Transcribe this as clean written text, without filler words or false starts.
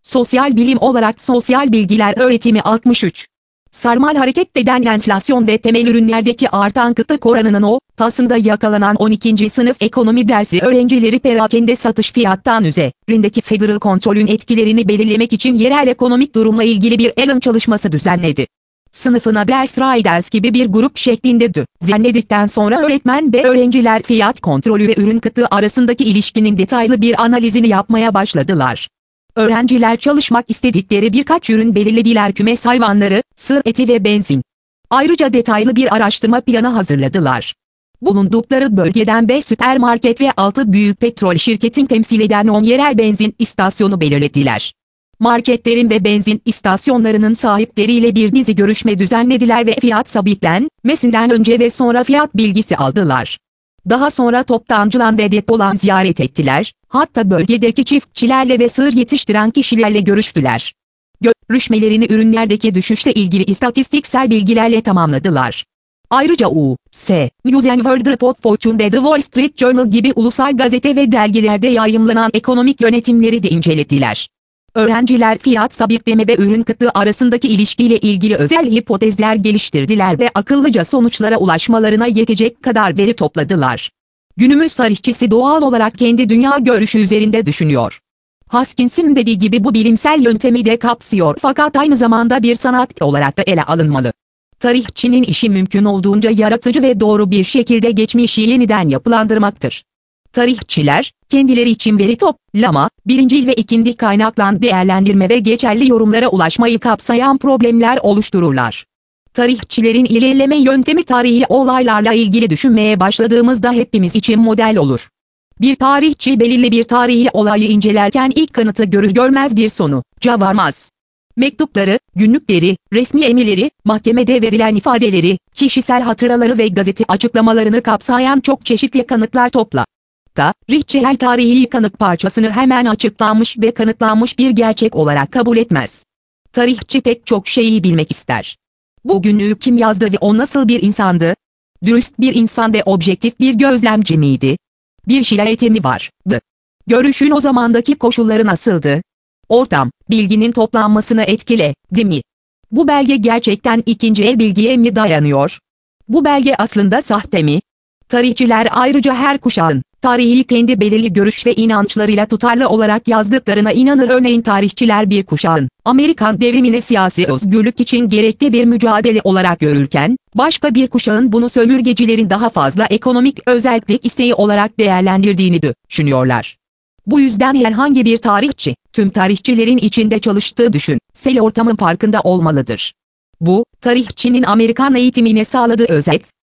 Sosyal bilim olarak sosyal bilgiler öğretimi 63. Sarmal hareket eden enflasyon ve temel ürünlerdeki artan kıtlık oranının ortasında yakalanan 12. sınıf ekonomi dersi öğrencileri perakende satış fiyattan üzerindeki federal kontrolün etkilerini belirlemek için yerel ekonomik durumla ilgili bir Allen çalışması düzenledi. Sınıfına ders riders gibi bir grup şeklinde düzenledikten sonra öğretmen ve öğrenciler fiyat kontrolü ve ürün kıtlığı arasındaki ilişkinin detaylı bir analizini yapmaya başladılar. Öğrenciler çalışmak istedikleri birkaç ürün belirlediler: kümes hayvanları, sığır eti ve benzin. Ayrıca detaylı bir araştırma planı hazırladılar. Bulundukları bölgeden 5 süpermarket ve 6 büyük petrol şirketin temsil eden 10 yerel benzin istasyonu belirlediler. Marketlerin ve benzin istasyonlarının sahipleriyle bir dizi görüşme düzenlediler ve fiyat sabitlenmesinden önce ve sonra fiyat bilgisi aldılar. Daha sonra toptancılar ve depolar ziyaret ettiler, hatta bölgedeki çiftçilerle ve sığır yetiştiren kişilerle görüştüler. Görüşmelerini ürünlerdeki düşüşle ilgili istatistiksel bilgilerle tamamladılar. Ayrıca U.S. News & World Report, Fortune ve The Wall Street Journal gibi ulusal gazete ve dergilerde yayımlanan ekonomik yönetimleri de incelediler. Öğrenciler fiyat sabitleme ve ürün kıtlığı arasındaki ilişkiyle ilgili özel hipotezler geliştirdiler ve akıllıca sonuçlara ulaşmalarına yetecek kadar veri topladılar. Günümüz tarihçisi doğal olarak kendi dünya görüşü üzerinde düşünüyor. Hoskins'in dediği gibi bu bilimsel yöntemi de kapsıyor, fakat aynı zamanda bir sanat olarak da ele alınmalı. Tarihçinin işi mümkün olduğunca yaratıcı ve doğru bir şekilde geçmişi yeniden yapılandırmaktır. Tarihçiler, kendileri için veri toplama, birincil ve ikinci kaynaklan değerlendirme ve geçerli yorumlara ulaşmayı kapsayan problemler oluştururlar. Tarihçilerin ilerleme yöntemi tarihi olaylarla ilgili düşünmeye başladığımızda hepimiz için model olur. Bir tarihçi belirli bir tarihi olayı incelerken ilk kanıtı görür görmez bir sonuca varmaz. Mektupları, günlükleri, resmi emirleri, mahkemede verilen ifadeleri, kişisel hatıraları ve gazete açıklamalarını kapsayan çok çeşitli kanıtlar toplar. Tarihçi her tarihi kanıt parçasını hemen açıklanmış ve kanıtlanmış bir gerçek olarak kabul etmez. Tarihçi pek çok şeyi bilmek ister. Bu günlüğü kim yazdı ve o nasıl bir insandı? Dürüst bir insan ve objektif bir gözlemci miydi? Bir şikayeti mi vardı? Görüşün o zamandaki koşulları nasıldı? Ortam, bilginin toplanmasını etkiledi mi? Bu belge gerçekten ikinci el bilgiye mi dayanıyor? Bu belge aslında sahte mi? Tarihçiler ayrıca her kuşağın tarihi kendi belirli görüş ve inançlarıyla tutarlı olarak yazdıklarına inanır. Örneğin tarihçiler bir kuşağın Amerikan devrimini siyasi özgürlük için gerekli bir mücadele olarak görürken, başka bir kuşağın bunu sömürgecilerin daha fazla ekonomik özellik isteği olarak değerlendirdiğini düşünüyorlar. Bu yüzden herhangi bir tarihçi, tüm tarihçilerin içinde çalıştığı düşünsel ortamın farkında olmalıdır. Bu, tarihçinin Amerikan eğitimine sağladığı özet